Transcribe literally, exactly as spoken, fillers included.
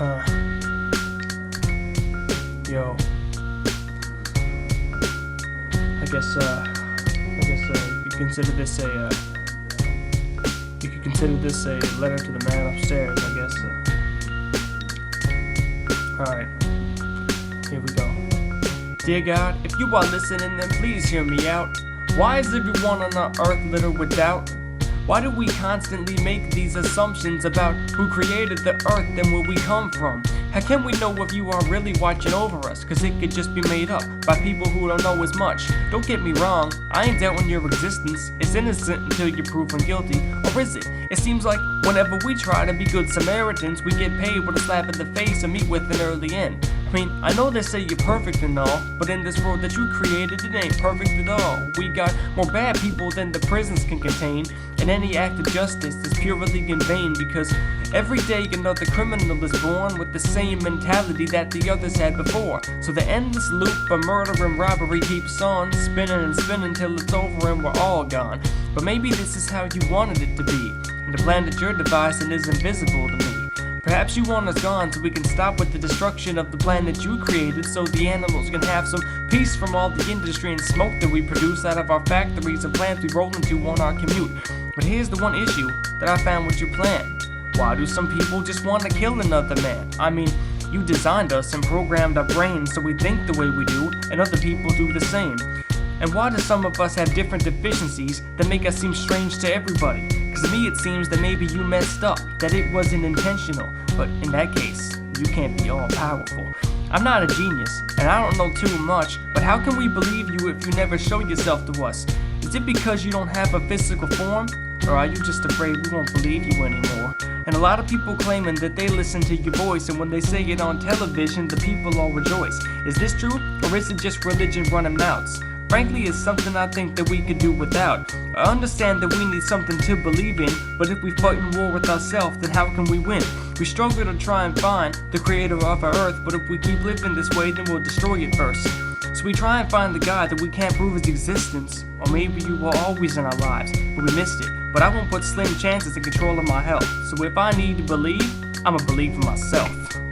Huh. Yo. I guess, uh, I guess, uh, you could consider this a, uh, you could consider this a letter to the man upstairs, I guess, uh. Alright. Here we go. Dear God, if you are listening, then please hear me out. Why is everyone on our earth littered with doubt? Why do we constantly make these assumptions about who created the earth and where we come from? How can we know if you are really watching over us? Cause it could just be made up by people who don't know as much. Don't get me wrong, I ain't doubting your existence. It's innocent until you're proven guilty. Or is it? It seems like whenever we try to be good Samaritans, we get paid with a slap in the face and meet with an early end. I mean, I know they say you're perfect and all, but in this world that you created, it ain't perfect at all. We got more bad people than the prisons can contain, and any act of justice is purely in vain, because every day another criminal is born with the same mentality that the others had before. So the endless loop of murder and robbery keeps on, spinning and spinning till it's over and we're all gone. But maybe this is how you wanted it to be, and the plan that you're devising is invisible to me. Perhaps you want us gone so we can stop with the destruction of the planet you created, so the animals can have some peace from all the industry and smoke that we produce out of our factories and plants we roll into on our commute. But here's the one issue that I found with your plan. Why do some people just want to kill another man? I mean, you designed us and programmed our brains so we think the way we do, and other people do the same. And why do some of us have different deficiencies that make us seem strange to everybody? Cause to me it seems that maybe you messed up, that it wasn't intentional. But in that case, you can't be all powerful. I'm not a genius, and I don't know too much, but how can we believe you if you never show yourself to us? Is it because you don't have a physical form? Or are you just afraid we won't believe you anymore? And a lot of people claiming that they listen to your voice, and when they say it on television, the people all rejoice. Is this true, or is it just religion running mouths? Frankly, it's something I think that we could do without. I understand that we need something to believe in, but if we fight in war with ourselves, then how can we win? We struggle to try and find the creator of our earth, but if we keep living this way, then we'll destroy it first. So we try and find the God that we can't prove his existence, or maybe you were always in our lives, but we missed it. But I won't put slim chances in control of my health, so if I need to believe, I'ma believe in myself.